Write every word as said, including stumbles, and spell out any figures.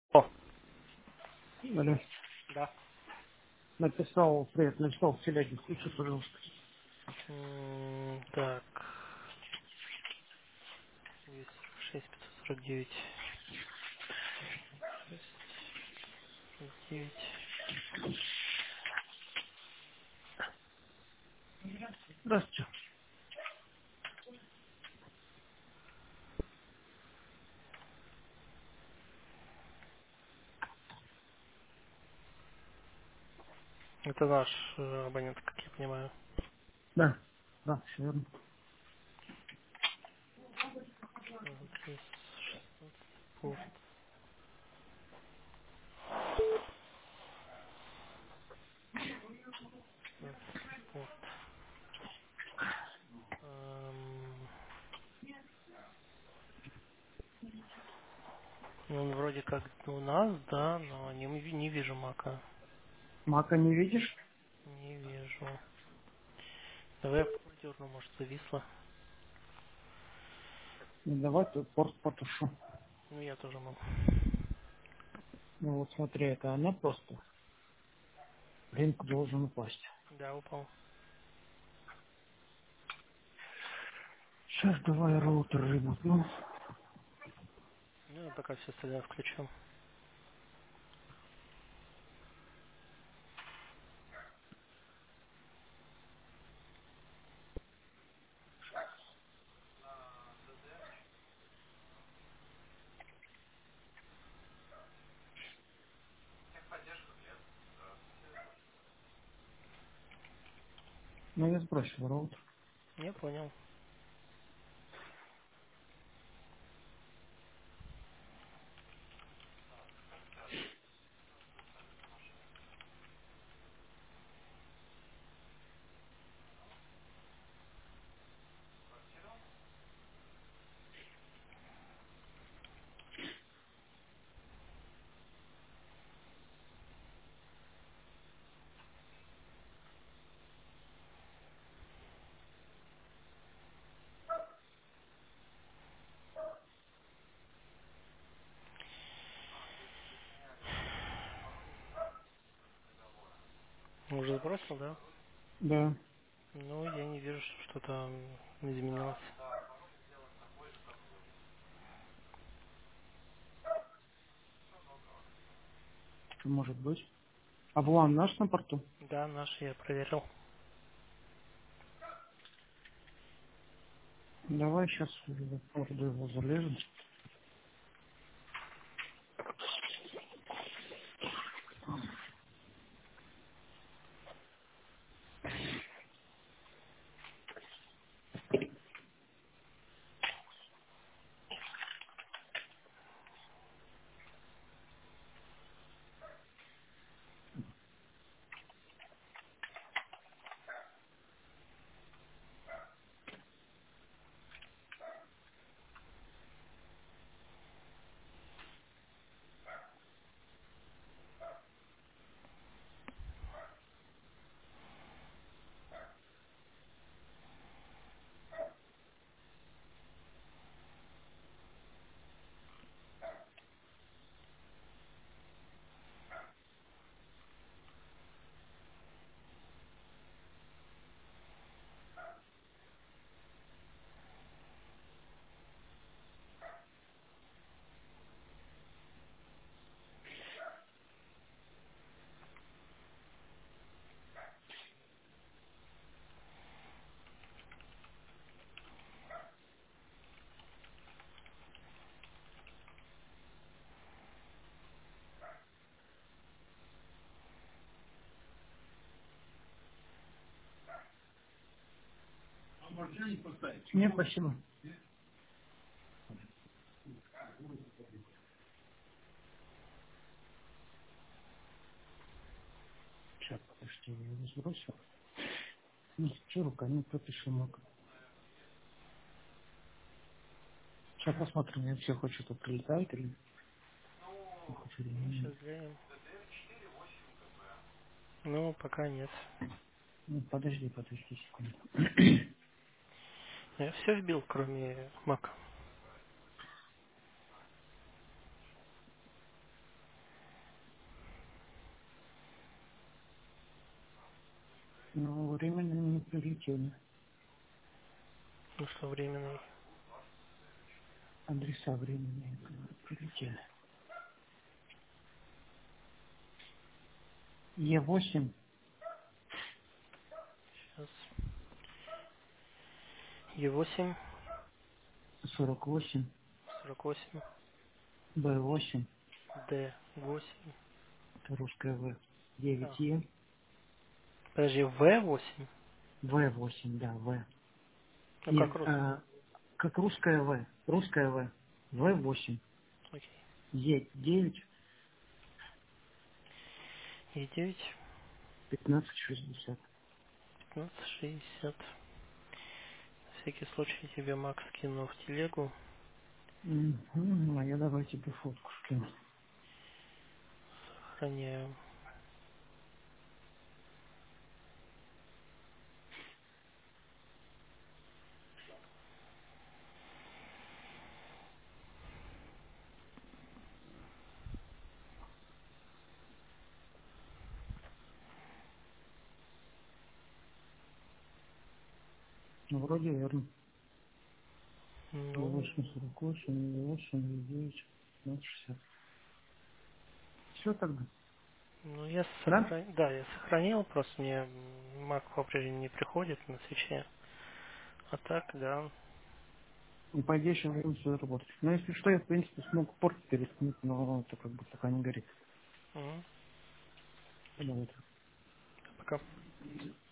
О, Алло. да. Написал, привет, написал в телеге, включи, пожалуйста. М, Так, двести шесть пятьсот сорок девять. шесть сорок девять. Здравствуйте. Это наш э, абонент, как я понимаю. Да, да, все верно. Адрес шестнадцать порт. шестнадцать порт. Эм, ну, он вроде как у нас, да, но не, ви- не вижу мака. Мака не видишь? Не вижу. Давай я подерну, может, зависло. Ну, давай ты порт потушу. Ну, я тоже могу. Ну вот смотри, это она просто. Линк должен упасть. Да, упал. Сейчас давай роутер рыбу. Ну, я пока все остальное включу. Ну я сбросил роутер. Не понял. Уже сбросил, да? Да, Ну, я не вижу, что что-то изменилось. что может быть. А Влан наш на порту? Да, наш я проверил. Давай сейчас в порт его залезем. Не, спасибо. Сейчас, подожди, я его сбросил. Ну, что руками пропишу мог. Сейчас посмотрим, я все хочу, что прилетает или не хочу или Ну, не. сейчас глянем. Ну, пока нет. Ну, подожди, подожди секунду. Я все вбил, кроме мака. Но временно не прилетели. Ну что, временный. Адреса временные прилетели. Е восемь, Сейчас. Е восемь, сорок восемь, сорок восемь, Б восемь, Д восемь. это русская В, А, девять Е, подожди, В восемь? В восемь, да, В. Ну Нет, как русский? а, как русская В, русская В, В восемь, Окей. Е девять, Е девять, пятнадцать шестьдесят. пятнадцать шестьдесят. На всякий случай тебе Макс скину в телегу. Мгм, а я давай тебе фотку скину. Сохраняю. Ну, вроде верно. Ну, восемь сорок восемь, восемь, девять, пятнадцать шестьдесят. Все тогда, ну я да? сохранил. Да, я сохранил, просто мне Мак по-прежнему не приходит на свече. А так, да. И по идее сейчас будем все работать. Но если что, я в принципе смог порт переткнуть, но это как бы пока не горит. Мгм. Давай. Пока.